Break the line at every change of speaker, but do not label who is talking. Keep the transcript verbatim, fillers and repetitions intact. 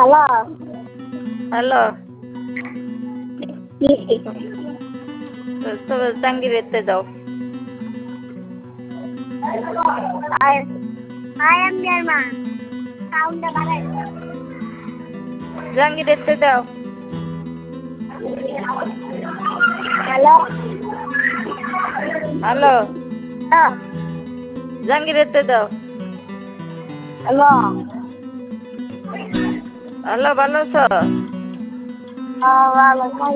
Hello.
Hello.
কি?
তো জাঙ্গিরেতে যাও।
I I am your mom. সাউন্ডটা বাড়াই দাও।
জাঙ্গিরেতে যাও।
হ্যালো।
হ্যালো।
হ্যাঁ।
জাঙ্গিরেতে যাও।
হ্যালো।
হ্যালো, ভালো আছো?
হ্যাঁ, ভালো।